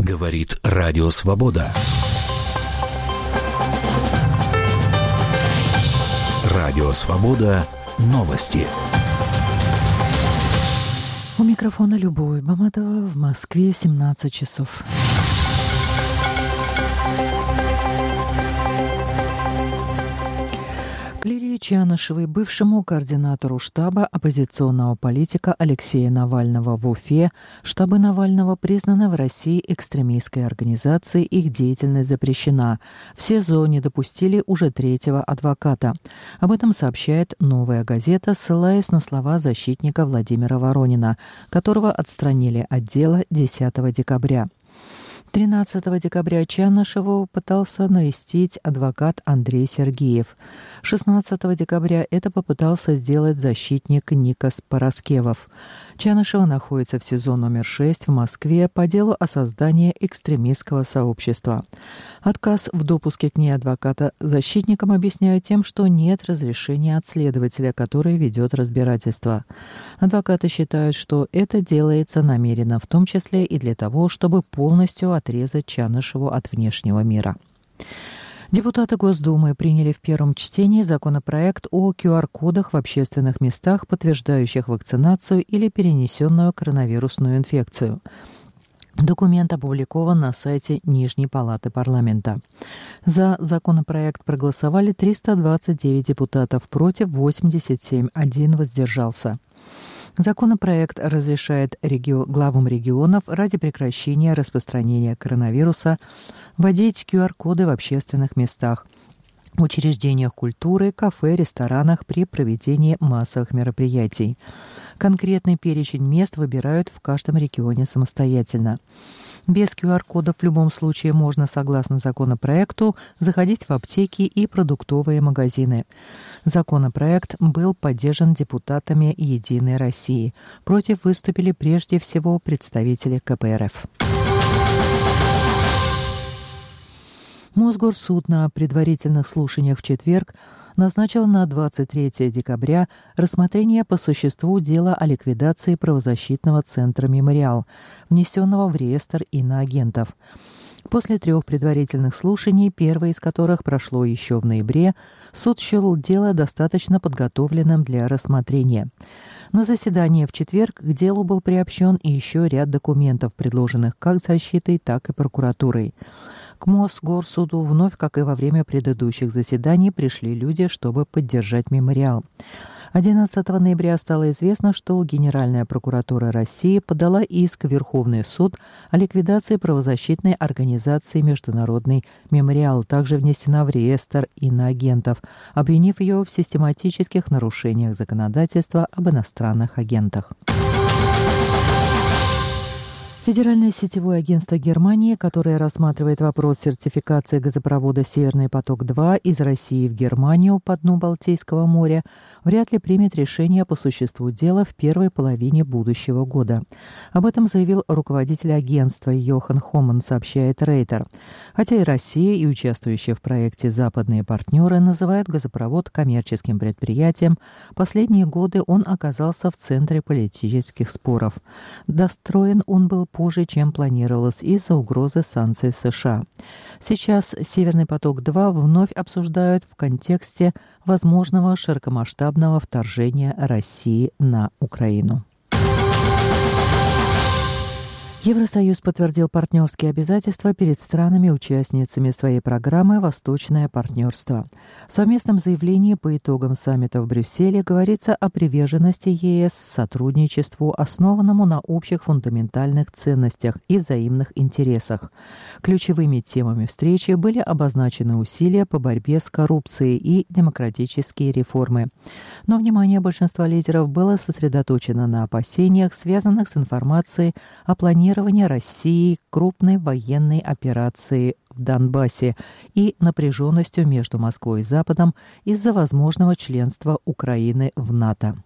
Говорит Радио Свобода. Радио Свобода. Новости. У микрофона Любовь Баматова. В Москве 17 часов. К Лилии Чанышевой, бывшему координатору штаба оппозиционного политика Алексея Навального в Уфе, штабы Навального признаны в России экстремистской организацией, их деятельность запрещена. В СИЗО не допустили уже третьего адвоката. Об этом сообщает «Новая газета», ссылаясь на слова защитника Владимира Воронина, которого отстранили от дела 10 декабря. 13 декабря Чанышеву пытался навестить адвокат Андрей Сергеев. 16 декабря это попытался сделать защитник Никас Параскевов. Чанышева находится в СИЗО номер 6 в Москве по делу о создании экстремистского сообщества. Отказ в допуске к ней адвоката защитникам объясняют тем, что нет разрешения от следователя, который ведет разбирательство. Адвокаты считают, что это делается намеренно, в том числе и для того, чтобы полностью отрезать Чанышеву от внешнего мира. Депутаты Госдумы приняли в первом чтении законопроект о QR-кодах в общественных местах, подтверждающих вакцинацию или перенесенную коронавирусную инфекцию. Документ опубликован на сайте Нижней палаты парламента. За законопроект проголосовали 329 депутатов, против 87, 1 воздержался. Законопроект разрешает главам регионов ради прекращения распространения коронавируса вводить QR-коды в общественных местах, учреждениях культуры, кафе, ресторанах при проведении массовых мероприятий. Конкретный перечень мест выбирают в каждом регионе самостоятельно. Без QR-кодов в любом случае можно, согласно законопроекту, заходить в аптеки и продуктовые магазины. Законопроект был поддержан депутатами «Единой России». Против выступили прежде всего представители КПРФ. Мосгорсуд на предварительных слушаниях в четверг назначил на 23 декабря рассмотрение по существу дела о ликвидации правозащитного центра «Мемориал», внесенного в реестр иноагентов. После 3 предварительных слушаний, первое из которых прошло еще в ноябре, суд счел дело достаточно подготовленным для рассмотрения. На заседании в четверг к делу был приобщен и еще ряд документов, предложенных как защитой, так и прокуратурой. К Мосгорсуду вновь, как и во время предыдущих заседаний, пришли люди, чтобы поддержать мемориал. 11 ноября стало известно, что Генеральная прокуратура России подала иск в Верховный суд о ликвидации правозащитной организации «Международный мемориал», также внесена в реестр иноагентов, обвинив ее в систематических нарушениях законодательства об иностранных агентах. Федеральное сетевое агентство Германии, которое рассматривает вопрос сертификации газопровода «Северный поток-2» из России в Германию по дну Балтийского моря, вряд ли примет решение по существу дела в первой половине будущего года. Об этом заявил руководитель агентства Йохан Хоман, сообщает Рейтер. Хотя и Россия, и участвующие в проекте западные партнеры называют газопровод коммерческим предприятием, последние годы он оказался в центре политических споров. Достроен он был позже, чем планировалось, из-за угрозы санкций США. Сейчас «Северный поток-2» вновь обсуждают в контексте возможного широкомасштабного вторжения России на Украину. Евросоюз подтвердил партнерские обязательства перед странами-участницами своей программы «Восточное партнерство». В совместном заявлении по итогам саммита в Брюсселе говорится о приверженности ЕС сотрудничеству, основанному на общих фундаментальных ценностях и взаимных интересах. Ключевыми темами встречи были обозначены усилия по борьбе с коррупцией и демократические реформы. Но внимание большинства лидеров было сосредоточено на опасениях, связанных с информацией о планировании России крупной военной операции в Донбассе и напряженностью между Москвой и Западом из-за возможного членства Украины в НАТО.